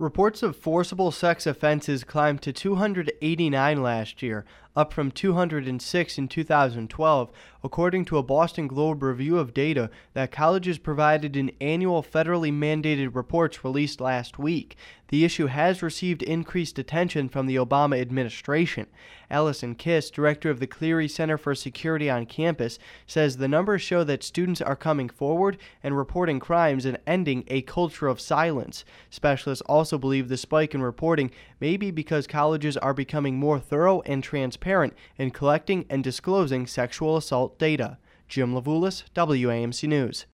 Reports of forcible sex offenses climbed to 289 last year, up from 206 in 2012, according to a Boston Globe review of data that colleges provided in annual federally mandated reports released last week. The issue has received increased attention from the Obama administration. Allison Kiss, director of the Cleary Center for Security on Campus, says the numbers show that students are coming forward and reporting crimes and ending a culture of silence. Specialists also believe the spike in reporting may be because colleges are becoming more thorough and transparent in collecting and disclosing sexual assault data. Jim Levulis, WAMC News.